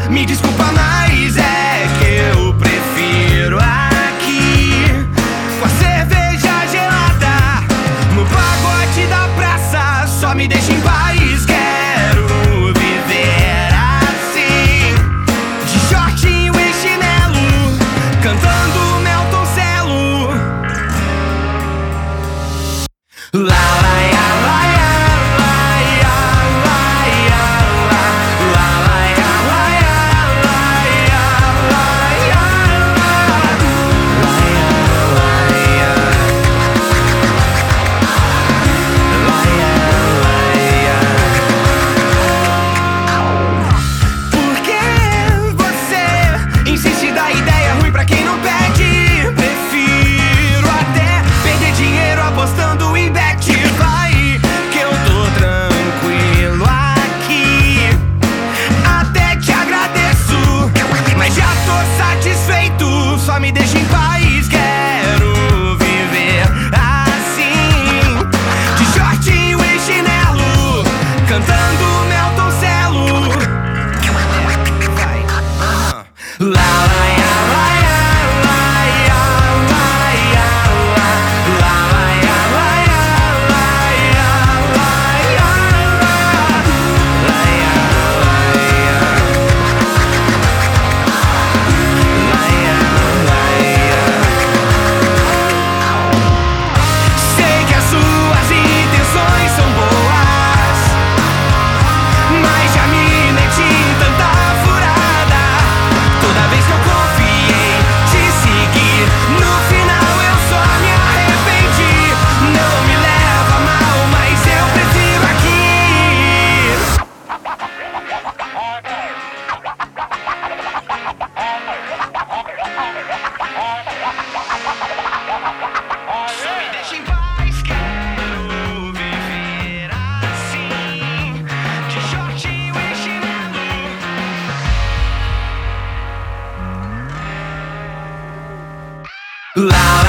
Me desculpa, mas é que eu prefiro aqui, com a cerveja gelada no pagode da praça. Só me deixa em paz, quero viver assim, de shortinho e chinelo, cantando Melton Celo. Só me deixa em paz, quero viver assim, de shortinho e chinelo, cantando Melton Celo. Vai. La